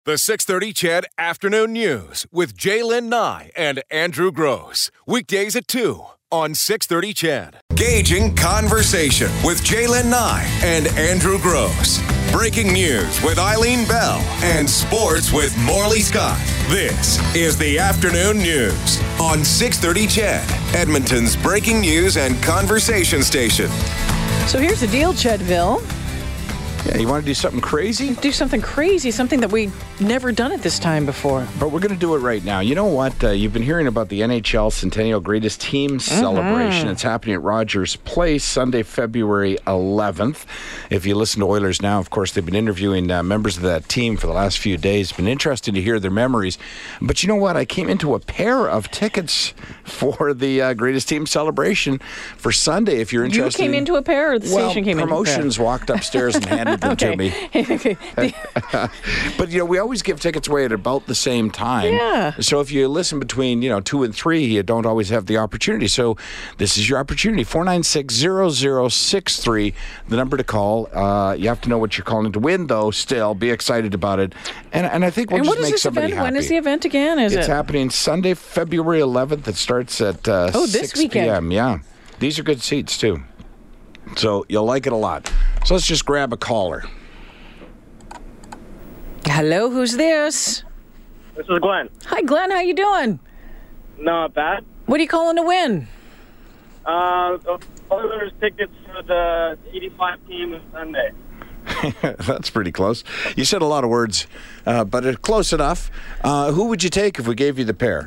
The 6:30 CHED Afternoon News with Jaylen Nye and Andrew Gross. Weekdays at 2 on 6:30 CHED. Gauging Conversation with Jaylen Nye and Andrew Gross. Breaking news with Eileen Bell and sports with Morley Scott. This is the Afternoon News on 6:30 CHED, Edmonton's breaking news and conversation station. So here's the deal, Chedville. Yeah, you want to do something crazy? Do something crazy, something that we've never done at this time before. But we're going to do it right now. You know what? You've been hearing about the NHL Centennial Greatest Team Celebration. It's happening at Rogers Place Sunday, February 11th. If you listen to Oilers Now, of course, they've been interviewing members of that team for the last few days. It's been interesting to hear their memories. But you know what? I came into a pair of tickets for the Greatest Team Celebration for Sunday, if you're interested. You came into a pair, or the station came into a pair? Promotions walked upstairs and handed them to me. But, you know, we always give tickets away at about the same time. Yeah. So if you listen between, 2 and 3, you don't always have the opportunity. So this is your opportunity. 496-0063, the number to call. You have to know what you're calling to win, though, still. Be excited about it. And I think we'll just make somebody happy. When is the event again? It's happening Sunday, February 11th. It starts at 6 p.m. Yeah. These are good seats, too. So you'll like it a lot. So let's just grab a caller. Hello, who's this? This is Glenn. Hi, Glenn. How you doing? Not bad. What are you calling to win? The Oilers tickets for the 85 team on Sunday. That's pretty close. You said a lot of words, but it's close enough. Who would you take if we gave you the pair?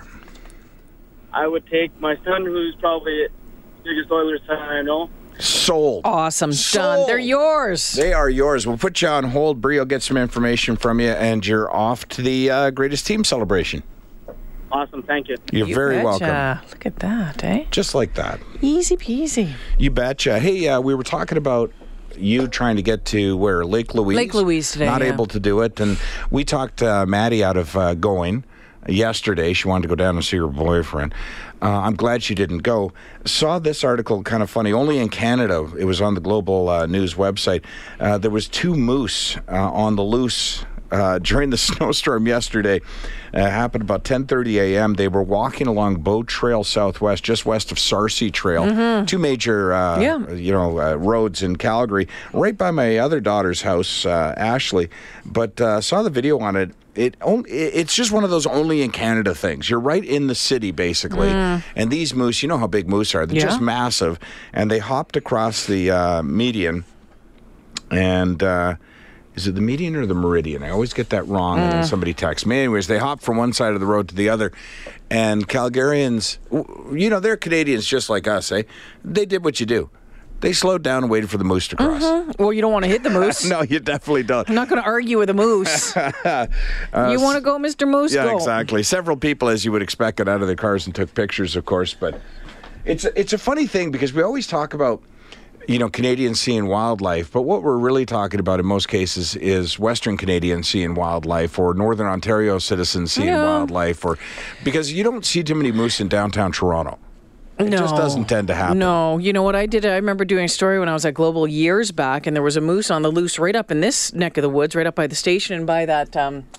I would take my son, who's probably the biggest Oilers fan I know. Sold. Awesome. Sold. Done. They're yours. They are yours. We'll put you on hold. Bree will get some information from you, and you're off to the Greatest Team Celebration. Awesome. Thank you. You're very welcome. Look at that, eh? Just like that. Easy peasy. You betcha. Hey, we were talking about you trying to get to where? Lake Louise? Lake Louise today, Not able to do it. And we talked Maddie out of going yesterday. She wanted to go down and see her boyfriend. I'm glad she didn't go. Saw this article, kind of funny. Only in Canada, it was on the Global News website. There was 2 moose on the loose during the snowstorm yesterday. Happened about 10:30 a.m. They were walking along Bow Trail Southwest, just west of Sarcee Trail. 2 major, roads in Calgary, right by my other daughter's house, Ashley. But saw the video on it. It's just one of those only in Canada things. You're right in the city, basically. And these moose, you know how big moose are. They're just massive. And they hopped across the median. And is it the median or the meridian? I always get that wrong when somebody texts me. Anyways, they hopped from one side of the road to the other. And Calgarians, they're Canadians just like us, eh? They did what you do. They slowed down and waited for the moose to cross. Well, you don't want to hit the moose. No, you definitely don't. I'm not going to argue with a moose. You want to go, Mr. Moose? Yeah, go. Exactly. Several people, as you would expect, got out of their cars and took pictures, of course. But it's a funny thing because we always talk about, Canadians seeing wildlife. But what we're really talking about in most cases is Western Canadians seeing wildlife or Northern Ontario citizens seeing wildlife. Because you don't see too many moose in downtown Toronto. It just doesn't tend to happen. No. You know what I did? I remember doing a story when I was at Global years back, and there was a moose on the loose right up in this neck of the woods, right up by the station and by that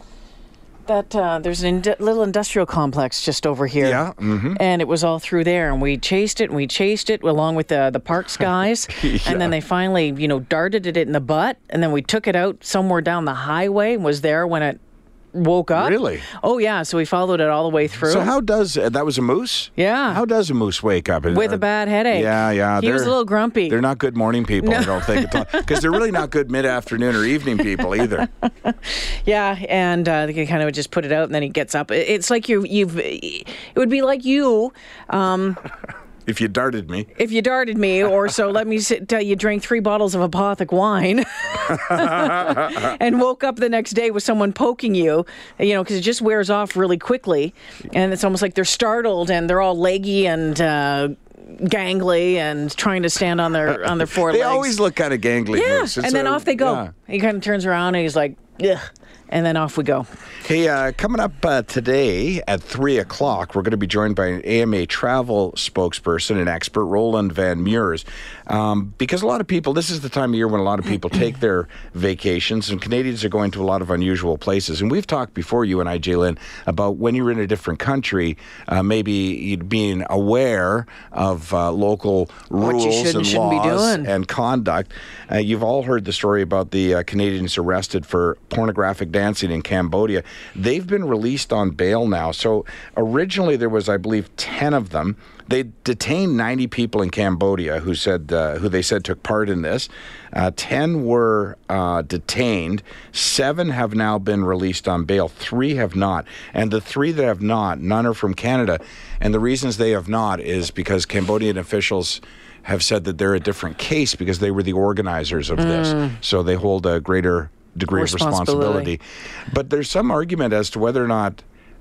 there's a little industrial complex just over here. Yeah. Mm-hmm. And it was all through there, and we chased it along with the parks guys. And then they finally, darted it in the butt, and then we took it out somewhere down the highway and was there when it woke up. Really? Oh, yeah. So we followed it all the way through. So how does, that was a moose? Yeah. How does a moose wake up? With a bad headache. Yeah. He was a little grumpy. They're not good morning people, I don't think. Because they're really not good mid-afternoon or evening people either. Yeah, and they kind of just put it out, and then he gets up. It's like it would be like you... If you darted me. If you darted me, or so let me tell you, drank 3 bottles of Apothic wine and woke up the next day with someone poking you, because it just wears off really quickly. And it's almost like they're startled and they're all leggy and gangly and trying to stand on their 4 legs. They always look kind of gangly. Yeah, moose. and then off they go. Yeah. He kind of turns around and he's like, ugh. And then off we go. Hey, coming up today at 3 o'clock, we're going to be joined by an AMA travel spokesperson and expert, Roland Van Meurs. Because a lot of people, this is the time of year when a lot of people take their vacations, and Canadians are going to a lot of unusual places. And we've talked before, you and I, Jalen, about when you're in a different country, maybe being aware of local rules and laws and conduct. You've all heard the story about the Canadians arrested for pornographic dancing in Cambodia. They've been released on bail now. So originally there was, I believe, 10 of them. They detained 90 people in Cambodia who they said took part in this. 10 were detained. 7 have now been released on bail. 3 have not. And the 3 that have not, none are from Canada. And the reasons they have not is because Cambodian officials have said that they're a different case because they were the organizers of this. So they hold a greater degree of responsibility. But there's some argument as to whether or not,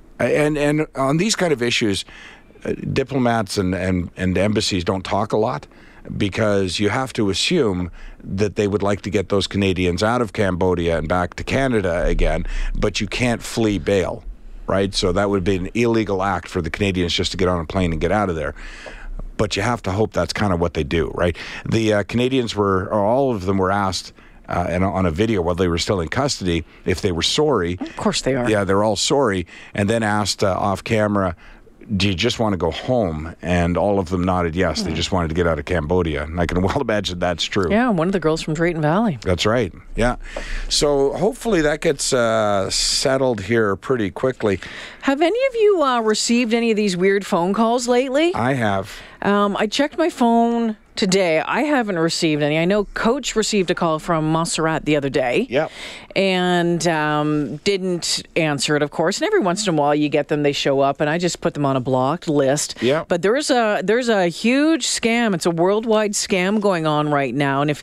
and on these kind of issues, diplomats and embassies don't talk a lot because you have to assume that they would like to get those Canadians out of Cambodia and back to Canada again, but you can't flee bail, right? So that would be an illegal act for the Canadians just to get on a plane and get out of there. But you have to hope that's kind of what they do, right? The Canadians all of them were asked and on a video while they were still in custody if they were sorry. Of course they are. Yeah, they're all sorry. And then asked off camera, do you just want to go home? And all of them nodded yes. They just wanted to get out of Cambodia. And I can well imagine that's true. Yeah, one of the girls from Drayton Valley. That's right. Yeah. So hopefully that gets settled here pretty quickly. Have any of you received any of these weird phone calls lately? I have. I checked my phone today. I haven't received any. I know Coach received a call from Montserrat the other day. Yep. And didn't answer it, of course. And every once in a while you get them, they show up, and I just put them on a blocked list. Yeah. But there's a huge scam. It's a worldwide scam going on right now, and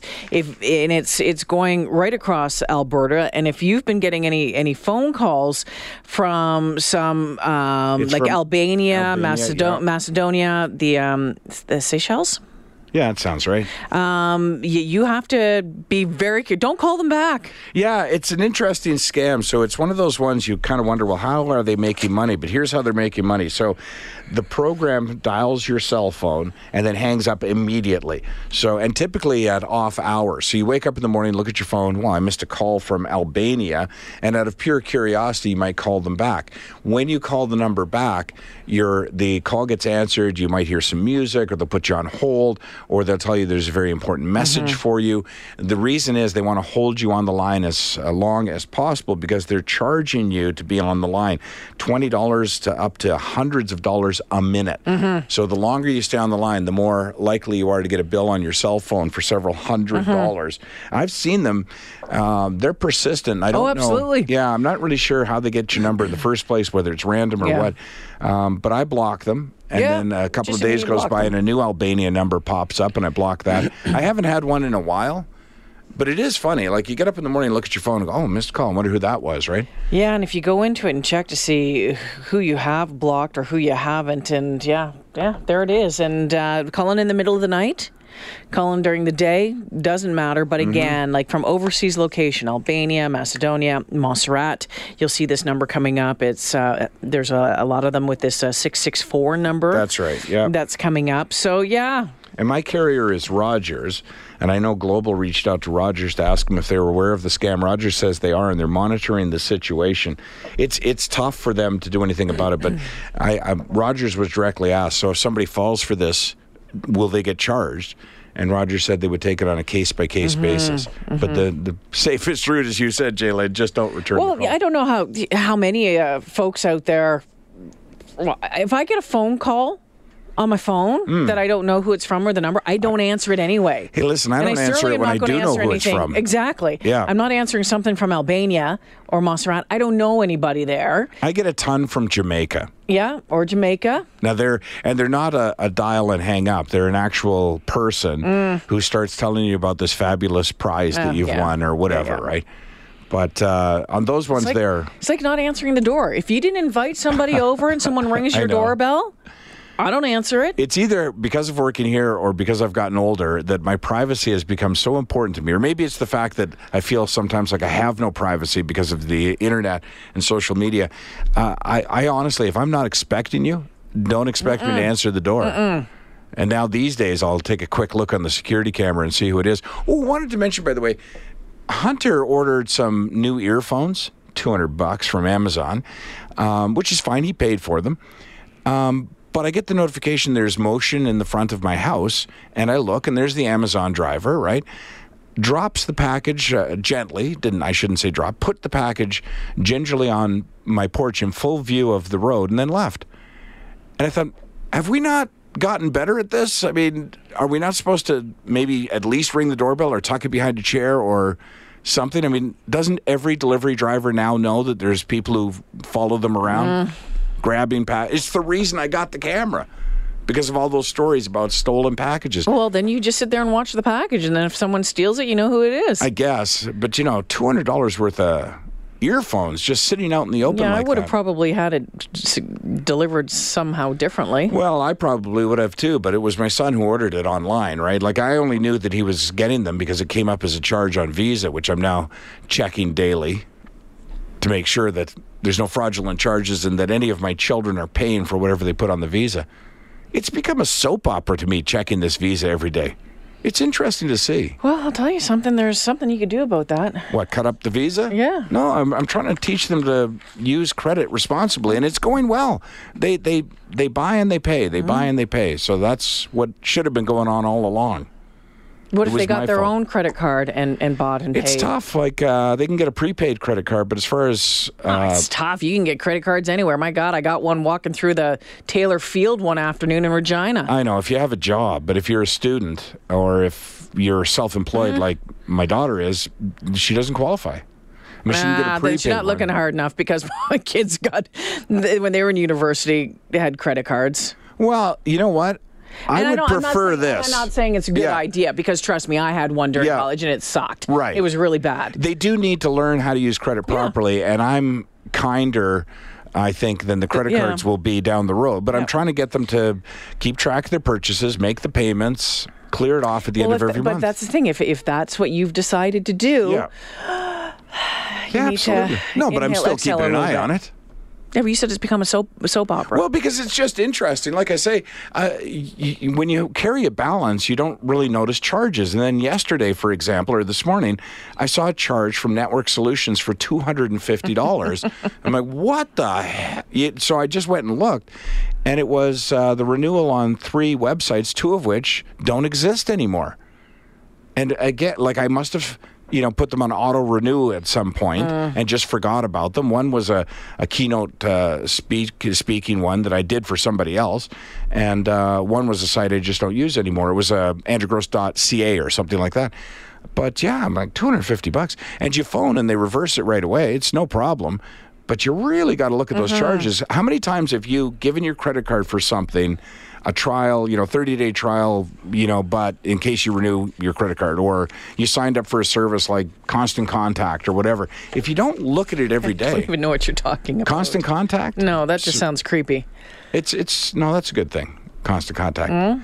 it's going right across Alberta. And if you've been getting any phone calls from some like Albania, Macedonia, the Seychelles. Yeah, that sounds right. You have to be very careful. Don't call them back. Yeah, it's an interesting scam. So it's one of those ones you kind of wonder, well, how are they making money? But here's how they're making money. So the program dials your cell phone and then hangs up immediately. So, and typically at off hours. So you wake up in the morning, look at your phone. Well, I missed a call from Albania. And out of pure curiosity, you might call them back. When you call the number back, the call gets answered. You might hear some music, or they'll put you on hold, or they'll tell you there's a very important message for you. The reason is they want to hold you on the line as long as possible because they're charging you to be on the line $20 to up to hundreds of dollars a minute. So the longer you stay on the line, the more likely you are to get a bill on your cell phone for several $100s. I've seen them. They're persistent. I don't know. Absolutely. Yeah, I'm not really sure how they get your number in the first place, whether it's random or what. But I block them. And then a couple of days goes by and a new Albania number pops up and I block that. I haven't had one in a while, but it is funny. Like you get up in the morning, look at your phone and go, oh, missed call. I wonder who that was, right? Yeah, and if you go into it and check to see who you have blocked or who you haven't, and yeah, there it is. And calling in the middle of the night, calling during the day, doesn't matter. But again, like from overseas location, Albania, Macedonia, Montserrat, you'll see this number coming up. It's there's a lot of them with this 664 number. That's right, yeah. That's coming up. So, yeah. And my carrier is Rogers, and I know Global reached out to Rogers to ask them if they were aware of the scam. Rogers says they are, and they're monitoring the situation. It's tough for them to do anything about it, but Rogers was directly asked, so if somebody falls for this, will they get charged? And Rogers said they would take it on a case-by-case basis. But the safest route, as you said, Jaylen, just don't return the call. Well, I don't know how many folks out there, if I get a phone call on my phone that I don't know who it's from or the number, I don't answer it anyway. Hey, listen, I don't answer it when I do know who it's from. Exactly. Yeah. I'm not answering something from Albania or Montserrat. I don't know anybody there. I get a ton from Jamaica. Yeah, or Jamaica. Now they're not a dial and hang up. They're an actual person who starts telling you about this fabulous prize that you've won or whatever, right? But on those ones it's like not answering the door. If you didn't invite somebody over and someone rings your doorbell, I don't answer it. It's either because of working here or because I've gotten older that my privacy has become so important to me. Or maybe it's the fact that I feel sometimes like I have no privacy because of the internet and social media. I honestly, if I'm not expecting you, don't expect me to answer the door. And now these days, I'll take a quick look on the security camera and see who it is. Oh, wanted to mention, by the way, Hunter ordered some new earphones, $200 from Amazon, which is fine. He paid for them. But I get the notification there's motion in the front of my house, and I look, and there's the Amazon driver, right? Drops the package gently, I shouldn't say drop, put the package gingerly on my porch in full view of the road, and then left. And I thought, have we not gotten better at this? I mean, are we not supposed to maybe at least ring the doorbell or tuck it behind a chair or something? I mean, doesn't every delivery driver now know that there's people who follow them around? Grabbing it's the reason I got the camera, because of all those stories about stolen packages. Well, then you just sit there and watch the package, and then if someone steals it, you know who it is. I guess, but $200 worth of earphones just sitting out in the open. Yeah, like I would have probably had it delivered somehow differently. Well, I probably would have too, but it was my son who ordered it online, right? Like, I only knew that he was getting them because it came up as a charge on Visa, which I'm now checking daily to make sure that there's no fraudulent charges and that any of my children are paying for whatever they put on the Visa. It's become a soap opera to me checking this Visa every day. It's interesting to see. Well, I'll tell you something. There's something you could do about that. What, cut up the Visa? Yeah. No, I'm trying to teach them to use credit responsibly, and it's going well. They buy and they pay. They buy and they pay. So that's what should have been going on all along. What if they got their own credit card and bought and paid? It's tough. Like, they can get a prepaid credit card, but as far as... it's tough. You can get credit cards anywhere. My God, I got one walking through the Taylor Field one afternoon in Regina. I know, if you have a job, but if you're a student or if you're self-employed like my daughter is, she doesn't qualify. I mean, she can get a prepaid she's not looking hard enough, because my kids when they were in university, they had credit cards. Well, you know what? I would prefer this. I'm not saying it's a good idea, because trust me, I had one during college and it sucked. Right. It was really bad. They do need to learn how to use credit properly, and I'm kinder, I think, than the credit cards will be down the road. But I'm trying to get them to keep track of their purchases, make the payments, clear it off at the end of every month. But that's the thing. If that's what you've decided to do, you need absolutely. No, but I'm still keeping an eye on it. Yeah, but you said it's become a soap opera. Well, because it's just interesting. Like I say, when you carry a balance, you don't really notice charges. And then yesterday, for example, or this morning, I saw a charge from Network Solutions for $250. I'm like, what the heck? So I just went and looked, and it was the renewal on 3 websites, 2 of which don't exist anymore. And again, like, I must have... put them on auto-renew at some point and just forgot about them. One was a keynote speaking one that I did for somebody else, and one was a site I just don't use anymore. It was andrewgross.ca or something like that. But yeah, I'm like, $250. And you phone and they reverse it right away. It's no problem. But you really got to look at those charges. How many times have you given your credit card for something, a trial, 30-day trial, but in case you renew your credit card, or you signed up for a service like Constant Contact or whatever? If you don't look at it every day... I don't even know what you're talking about. Constant Contact? No, that just sounds creepy. No, that's a good thing. Constant Contact.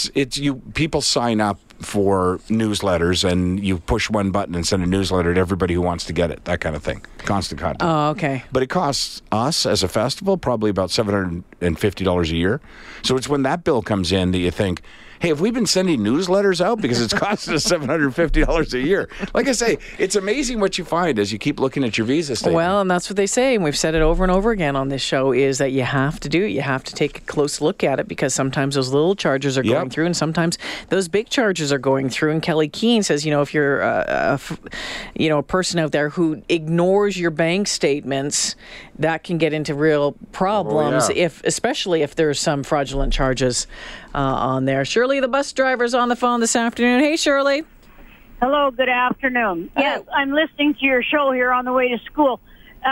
People sign up for newsletters, and you push one button and send a newsletter to everybody who wants to get it, that kind of thing. Constant Contact. Oh, okay. But it costs us as a festival probably about $750 a year. So it's when that bill comes in that you think, hey, have we been sending newsletters out? Because it's costing us $750 a year. Like I say, it's amazing what you find as you keep looking at your Visa statement. Well, and that's what they say, and we've said it over and over again on this show, is that you have to do it. You have to take a close look at it, because sometimes those little charges are going through, and sometimes those big charges are going through. And Kelly Keane says, if you're a person out there who ignores your bank statements, that can get into real problems, especially if there's some fraudulent charges on there. Shirley, the bus driver's on the phone this afternoon. Hey, Shirley. Hello, good afternoon. Yes, I'm listening to your show here on the way to school.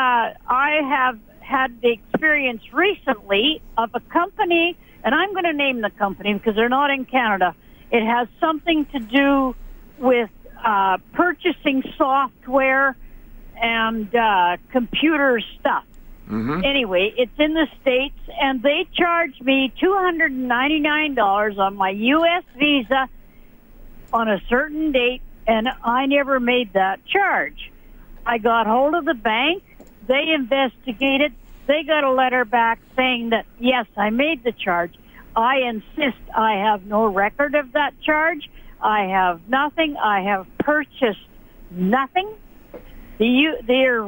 I have had the experience recently of a company, and I'm going to name the company because they're not in Canada. It has something to do with purchasing software and computer stuff. Anyway, it's in the States, and they charged me $299 on my U.S. Visa on a certain date, and I never made that charge. I got hold of the bank. They investigated. They got a letter back saying that, yes, I made the charge. I insist I have no record of that charge. I have nothing. I have purchased nothing. Their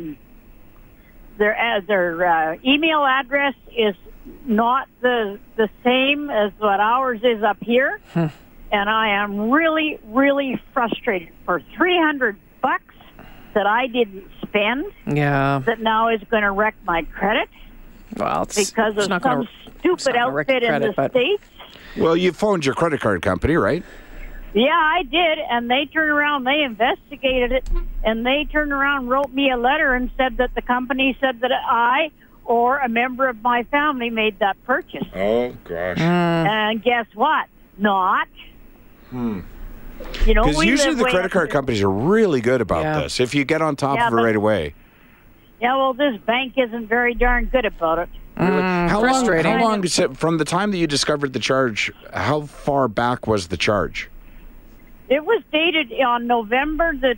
email address is not the same as what ours is up here, and I am really, really frustrated for $300 that I didn't spend. Yeah. That now is going to wreck my credit. Well, because of some stupid outfit in the States. Well, you phoned your credit card company, right? Yeah, I did, and they turned around, they investigated it, and they turned around and wrote me a letter and said that the company said that I or a member of my family made that purchase. Oh, gosh. And guess what? Not. You know, because usually the credit card companies are really good about this, if you get on top of it right away. Yeah, well, this bank isn't very darn good about it. Really? How frustrating. long is it, from the time that you discovered the charge, how far back was the charge? It was dated on November the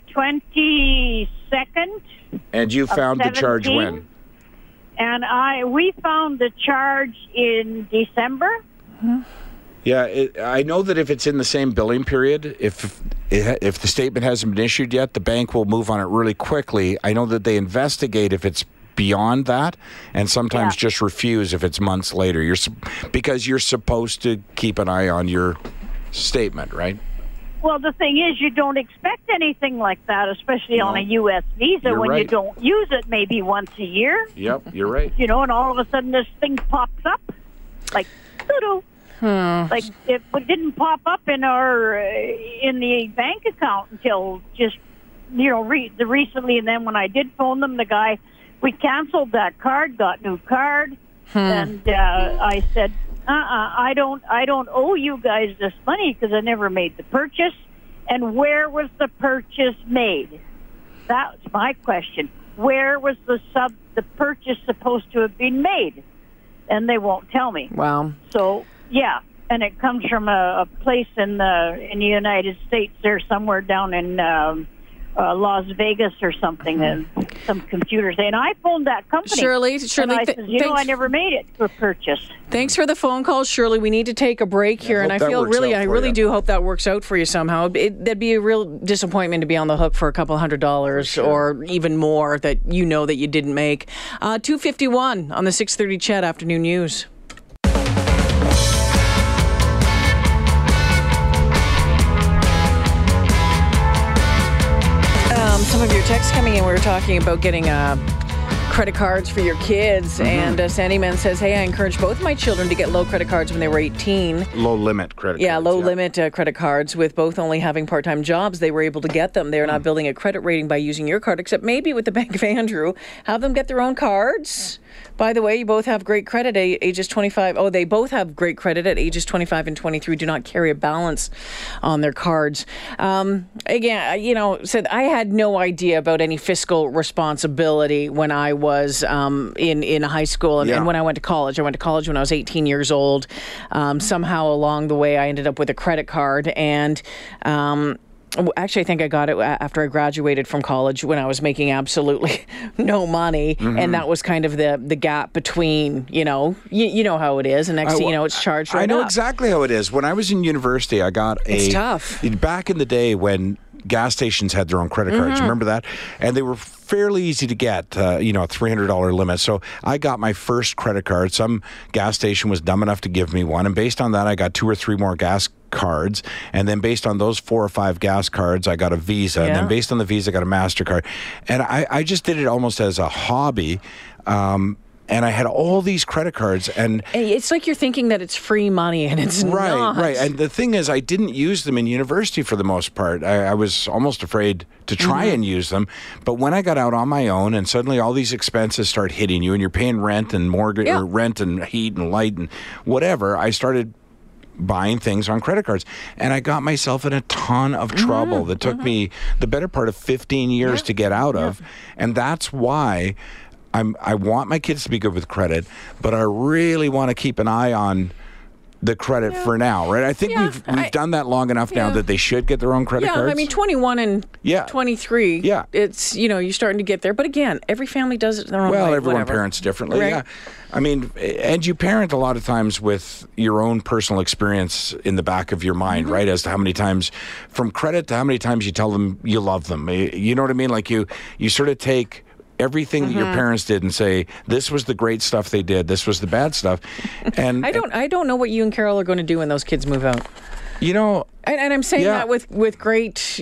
22nd. And you found the charge when? And we found the charge in December. Yeah, I know that if it's in the same billing period, if the statement hasn't been issued yet, the bank will move on it really quickly. I know that they investigate if it's beyond that, and sometimes just refuse if it's months later. Because you're supposed to keep an eye on your statement, right? Well, the thing is, you don't expect anything like that, especially on a U.S. visa when you don't use it maybe once a year. Yep, you're right. You know, and all of a sudden this thing pops up, like, doo-doo. Like, it didn't pop up in the bank account until just, you know, recently. And then when I did phone them, the guy, we canceled that card, got new card, and I said, I don't owe you guys this money because I never made the purchase. And where was the purchase made? That's my question. Where was the purchase supposed to have been made? And they won't tell me. Wow. So, yeah, and it comes from a place in the United States. There somewhere down in Las Vegas or something, and some computers. And I phoned that company. Shirley, and I said, I never made it for purchase. Thanks for the phone call, Shirley. We need to take a break here, and I really do hope that works out for you somehow. That'd be a real disappointment to be on the hook for a couple $100 or even more that you know that you didn't make. 2:51 on the 6:30 Chet Afternoon News. Some of your texts coming in, we were talking about getting credit cards for your kids, and Sandyman says, hey, I encouraged both my children to get low credit cards when they were 18. Low limit credit cards. Low limit credit cards. With both only having part-time jobs, they were able to get them. They're not building a credit rating by using your card, except maybe with the Bank of Andrew. Have them get their own cards. By the way, you both have great credit at ages 25. Oh, they both have great credit at ages 25 and 23, do not carry a balance on their cards. Again, you know, said I had no idea about any fiscal responsibility when I was in high school and when I went to college. I went to college when I was 18 years old. Somehow along the way, I ended up with a credit card, and actually, I think I got it after I graduated from college when I was making absolutely no money, and that was kind of the gap between, you know how it is, and next thing you know, it's charged right I know up. exactly how it is. When I was in university, I got It's tough. Back in the day when gas stations had their own credit cards, remember that? And they were fairly easy to get, a $300 limit. So I got my first credit card. Some gas station was dumb enough to give me one, and based on that, I got 2 or 3 more gas cards, and then based on those 4 or 5 gas cards, I got a Visa, and then based on the Visa, I got a MasterCard. And I just did it almost as a hobby, and I had all these credit cards, and it's like you're thinking that it's free money, and it's not. Right. And the thing is, I didn't use them in university for the most part. I was almost afraid to try and use them. But when I got out on my own, and suddenly all these expenses start hitting you, and you're paying rent and mortgage, or rent and heat and light and whatever, I started buying things on credit cards, and I got myself in a ton of trouble that took me the better part of 15 years to get out of, and that's why I want my kids to be good with credit, but I really want to keep an eye on the credit for now, right? I think we've done that long enough now that they should get their own credit cards. Yeah, I mean, 21 and 23, it's, you're starting to get there. But again, every family does it their own way. Well, everyone parents differently, right? Yeah. I mean, and you parent a lot of times with your own personal experience in the back of your mind, right? As to how many times, from credit to how many times you tell them you love them. You know what I mean? Like you sort of take everything that your parents did and say, this was the great stuff they did, this was the bad stuff. And I don't know what you and Carol are going to do when those kids move out. You know, and I'm saying that with great,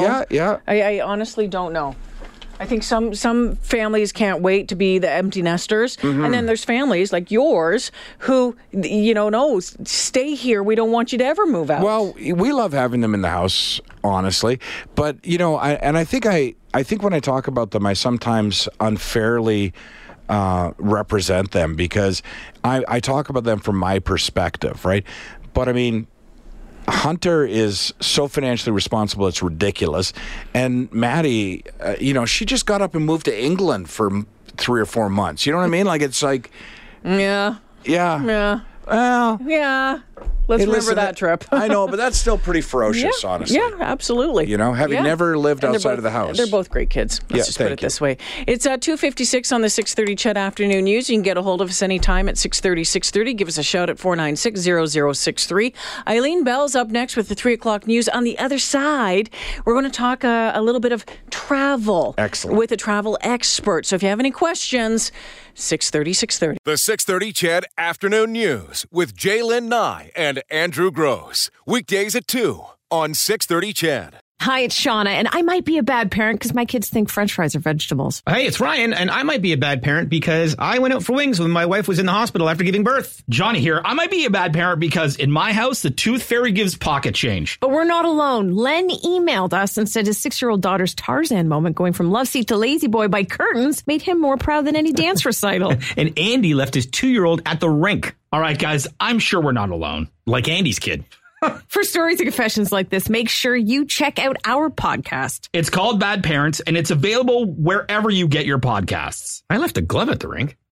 I honestly don't know. I think some families can't wait to be the empty nesters. And then there's families like yours who, no, stay here. We don't want you to ever move out. Well, we love having them in the house, honestly. But, I think when I talk about them, I sometimes unfairly represent them because I talk about them from my perspective, right? But I mean, Hunter is so financially responsible, it's ridiculous. And Maddie, she just got up and moved to England for 3 or 4 months. You know what I mean? Like, it's like... Yeah. Well... Yeah. Let's remember that trip. I know, but that's still pretty ferocious, honestly. Yeah, absolutely. Having never lived outside of the house. They're both great kids. Let's just put it this way. It's 2:56 on the 6:30 CHED Afternoon News. You can get a hold of us anytime at 6:30. Give us a shout at 496-0063. Eileen Bell's up next with the 3 o'clock news. On the other side, we're going to talk a little bit of travel. Excellent. With a travel expert. So if you have any questions, 6:30. The 6:30 CHED Afternoon News with Jaylen Nye and Andrew Gross. Weekdays at 2 on 6:30 CHED. Hi, it's Shauna, and I might be a bad parent because my kids think French fries are vegetables. Hey, it's Ryan, and I might be a bad parent because I went out for wings when my wife was in the hospital after giving birth. Johnny here. I might be a bad parent because in my house, the tooth fairy gives pocket change. But we're not alone. Len emailed us and said his 6-year-old daughter's Tarzan moment going from love seat to lazy boy by curtains made him more proud than any dance recital. And Andy left his 2-year-old at the rink. All right, guys, I'm sure we're not alone. Like Andy's kid. For stories and confessions like this, make sure you check out our podcast. It's called Bad Parents, and it's available wherever you get your podcasts. I left a glove at the rink.